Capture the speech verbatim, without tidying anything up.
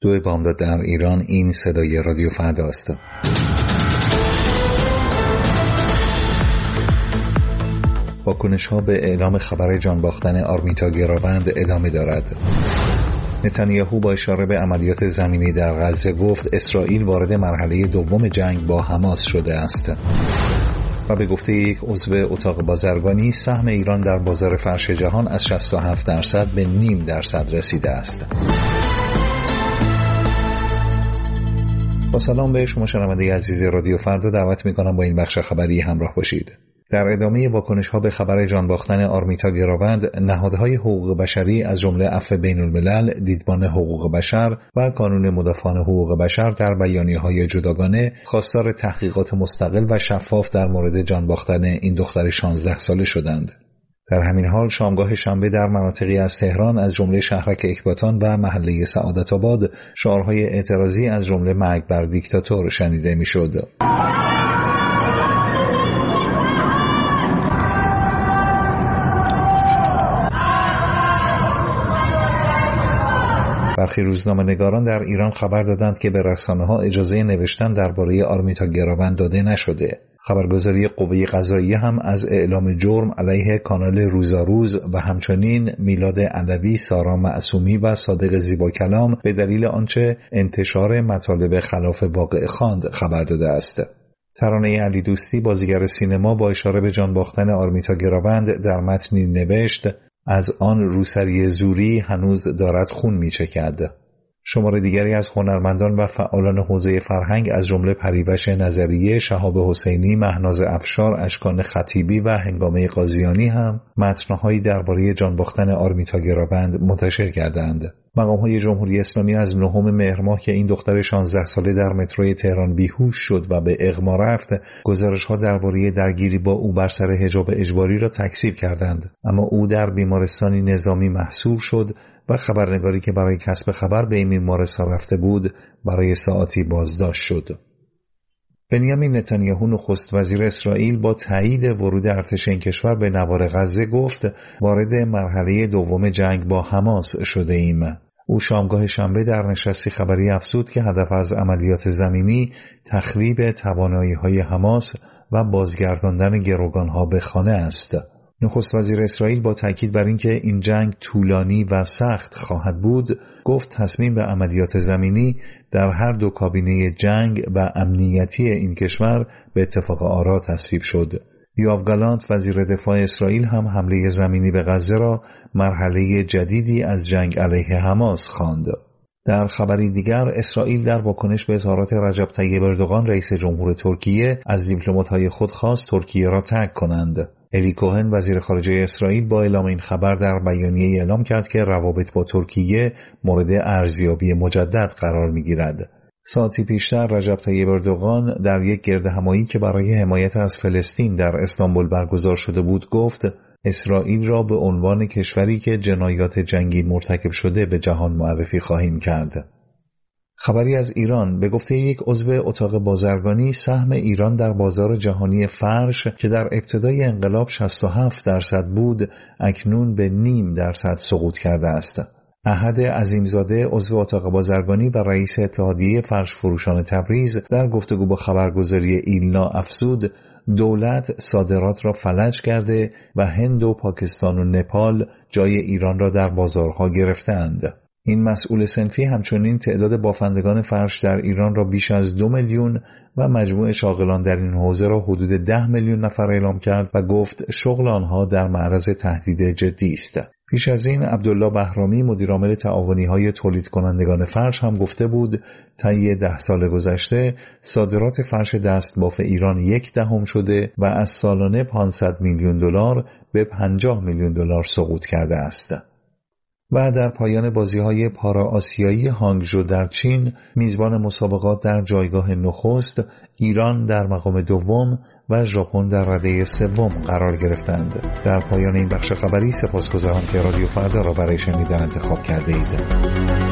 دو بامداد در ایران. این صدای رادیو فردا است. واکنش‌ها به اعلام خبر جان باختن آرمیتا گراوند ادامه دارد. نتانیاهو با اشاره به عملیات زمینی در غزه گفت اسرائیل وارد مرحله دوم جنگ با حماس شده است. و به گفته یک عضو اتاق بازرگانی سهم ایران در بازار فرش جهان از شصت و هفت درصد به نیم درصد رسیده است. با سلام به شما شنونده عزیز رادیو فردا، دعوت می‌کنم با این بخش خبری همراه باشید. در ادامه واکنش‌ها به خبر جان باختن آرمیتا گراوند، نهادهای حقوق بشری از جمله عفو بین‌الملل، دیدبان حقوق بشر و کانون مدافعان حقوق بشر در بیانیه‌های جداگانه خواستار تحقیقات مستقل و شفاف در مورد جان باختن این دختر شانزده ساله شدند. در همین حال شامگاه شنبه در مناطقی از تهران از جمله شهرک اکباتان و محله سعادت‌آباد شعارهای اعتراضی از جمله مرگ بر دیکتاتور شنیده می‌شد. برخی روزنامه‌نگاران در ایران خبر دادند که به رسانه‌ها اجازه نوشتن درباره آرمیتا گراوند داده نشده. خبرگزاری قوه قضاییه هم از اعلام جرم علیه کانال روزاروز و همچنین میلاد علوی، سارا معصومی و صادق زیباکلام به دلیل آنچه انتشار مطالب خلاف واقع خواند خبر داده است. ترانه علی دوستی، بازیگر سینما، با اشاره به جان باختن آرمیتا گراوند در متنی نوشت: از آن روسری زوری هنوز دارد خون می‌چکد. شمار دیگری از هنرمندان و فعالان حوزه فرهنگ از جمله پریوش نظریه، شهاب حسینی، مهناز افشار، اشکان خطیبی و هنگامه قاضیانی هم متن‌هایی درباره جان باختن آرمیتا گراوند منتشر کردند. مقام‌های جمهوری اسلامی از نهم مهر ماه که این دختر شانزده ساله در متروی تهران بیهوش شد و به اغما رفت، گزارش‌ها درباره درگیری با او بر سر حجاب اجباری را تکذیب کردند، اما او در بیمارستانی نظامی محصور شد و خبرنگاری که برای کسب خبر به این بیمارستان رفته بود برای ساعاتی بازداشت شد. بنیامین نتانیاهو نخست وزیر اسرائیل با تایید ورود ارتش این کشور به نوار غزه گفت وارد مرحله دوم جنگ با حماس شده ایم. او شامگاه شنبه در نشستی خبری افزود که هدف از عملیات زمینی تخریب توانایی‌های حماس و بازگرداندن گروگان‌ها به خانه است. نخست وزیر اسرائیل با تاکید بر اینکه این جنگ طولانی و سخت خواهد بود گفت تصمیم به عملیات زمینی در هر دو کابینه جنگ و امنیتی این کشور به اتفاق آرا تصویب شد. یوآف گالانت وزیر دفاع اسرائیل هم حمله زمینی به غزه را مرحله جدیدی از جنگ علیه حماس خواند. در خبری دیگر، اسرائیل در واکنش به اظهارات رجب طیب اردوغان رئیس جمهور ترکیه از دیپلمات‌های خود خواست ترکیه را ترک کنند. الی کوهن وزیر خارجه اسرائیل با اعلام این خبر در بیانیه اعلام کرد که روابط با ترکیه مورد ارزیابی مجدد قرار می‌گیرد. ساعتی پیشتر رجب طیب اردوغان در یک گردهمایی که برای حمایت از فلسطین در استانبول برگزار شده بود گفت اسرائیل را به عنوان کشوری که جنایات جنگی مرتکب شده به جهان معرفی خواهیم کرد. خبری از ایران، به گفته یک عضو اتاق بازرگانی سهم ایران در بازار جهانی فرش که در ابتدای انقلاب شصت و هفت درصد بود اکنون به نیم درصد سقوط کرده است. احد عظیمزاده عضو اتاق بازرگانی و رئیس اتحادیه فرش فروشان تبریز در گفتگو با خبرگزاری ایلنا افزود دولت صادرات را فلج کرده و هند و پاکستان و نپال جای ایران را در بازارها گرفتند. این مسئول صنفی همچنین تعداد بافندگان فرش در ایران را بیش از دو میلیون و مجموع شاغلان در این حوزه را حدود ده میلیون نفر اعلام کرد و گفت شغل آنها در معرض تهدید جدی است. پیش از این عبدالله بهرامی مدیرعامل تعاونی‌های تولید کنندگان فرش هم گفته بود طی ده سال گذشته صادرات فرش دستباف ایران یک دهم شده و از سالانه پانصد میلیون دلار به پنجاه میلیون دلار سقوط کرده است. و در پایان بازی‌های پارا آسیایی هانگژو در چین، میزبان مسابقات در جایگاه نخست، ایران در مقام دوم و ژاپن در رده سوم قرار گرفتند. در پایان این بخش خبری سپاسگزارم که رادیو فردا را برای شنیدن انتخاب کرده اید.